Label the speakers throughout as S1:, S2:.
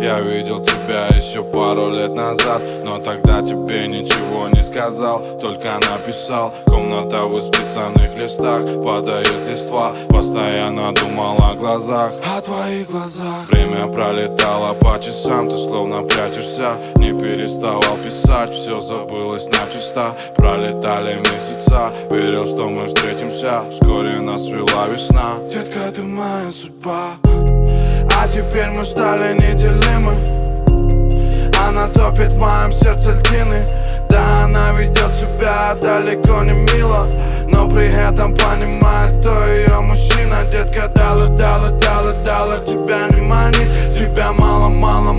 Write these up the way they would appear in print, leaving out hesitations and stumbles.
S1: Я видел тебя еще пару лет назад, но тогда тебе ничего не сказал, только написал. Комната в исписанных листах, падает листва. Постоянно думал о глазах, о твоих глазах. Время пролетало по часам, ты словно прячешься. Не переставал писать, все забылось начисто. Пролетали месяца, верил, что мы встретимся. Вскоре нас свела весна. Детка, ты моя судьба. А теперь мы стали неделимы. Она топит в моем сердце льдины. Да, она ведет себя далеко не мило, но при этом понимает, кто ее мужчина. Детка, дала, тебя не манит. Тебя мало,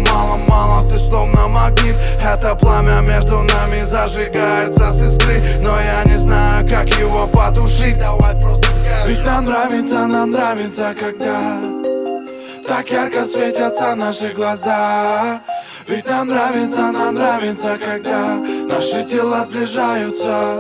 S1: ты словно магнит. Это пламя между нами зажигается с искры, но я не знаю, как его потушить. Давай просто скажи. Ведь нам нравится, когда так ярко светятся наши глаза. Ведь нам нравится, когда наши тела сближаются.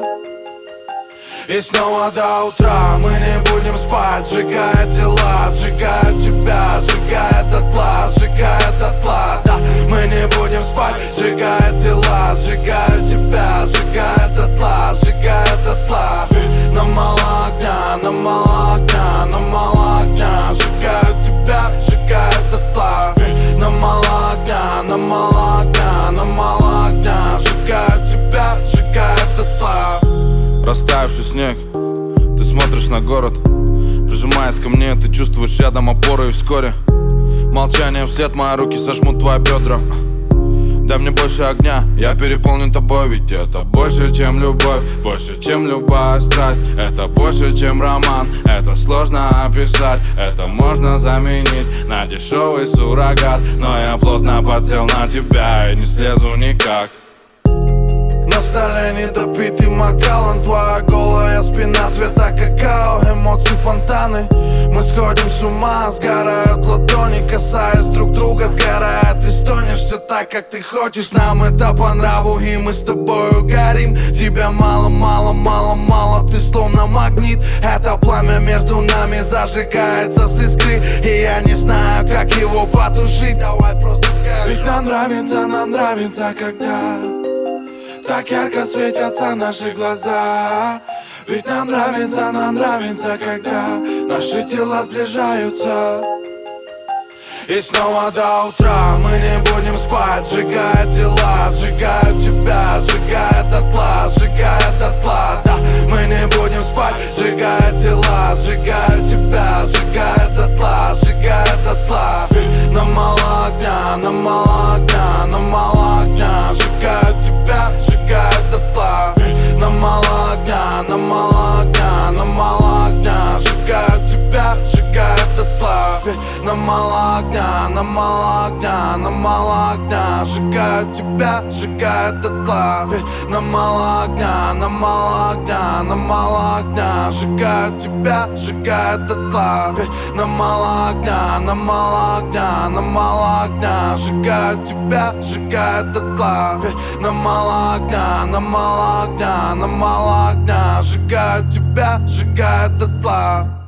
S1: И снова до утра мы не будем спать, сжигая тела, сжигая тебя, сжигая дотла, сжигая дотла. Да, мы не будем спать, сжигая тела, сжигая тебя, сжигая дотла, сжигая дотла. Нам мало огня, нам мало огня, нам мало огня, сжигаю тебя, сжигая дотла. Нам мало огня, нам мало огня, нам мало огня, сжигаю тебя, сжигая дотла. Растаявший снег, ты смотришь на город, прижимаясь ко мне, ты чувствуешь рядом опору. И вскоре молчание вслед, мои руки сожмут твои бедра. Дай мне больше огня, я переполнен тобой. Ведь это больше, чем любовь, больше, чем любая страсть. Это больше, чем роман, это сложно описать. Это можно заменить на дешевый суррогат. Но я плотно подсел на тебя и не слезу никак. На столе недопитый Макалан, твоя голая спина цвета какао, эмоции фонтаны. Мы сходим с ума, сгорают ладони, касаясь друг друга, сгорает и стонешь. Все так, как ты хочешь, нам это по нраву, и мы с тобою горим. Тебя мало, ты словно магнит. Это пламя между нами зажигается с искры, и я не знаю, как его потушить. Давай просто скажи. Ведь нам нравится, когда так ярко светятся наши глаза. Ведь нам нравится, когда наши тела сближаются. И снова до утра мы не будем спать, сжигая тела, сжигая тебя, сжигая дотла, сжигая дотла. Да, мы не будем спать, сжигая тела, сжигая тебя, сжигая дотла, сжигая дотла. Нам мало огня, нам мало огня, нам мало огня, сжигаю тебя, сжигая дотла. Нам мало огня, нам мало огня, нам мало огня, сжигаю тебя, сжигая дотла. Нам мало огня, нам мало огня, нам мало огня, сжигаю тебя, сжигая дотла. Нам мало огня, нам мало огня, нам мало огня, сжигаю тебя, сжигая дотла. Нам мало огня, нам мало огня, нам мало огня, сжигаю тебя, сжигая дотла. Нам мало огня, нам мало огня, нам мало огня, сжигаю тебя, сжигая дотла.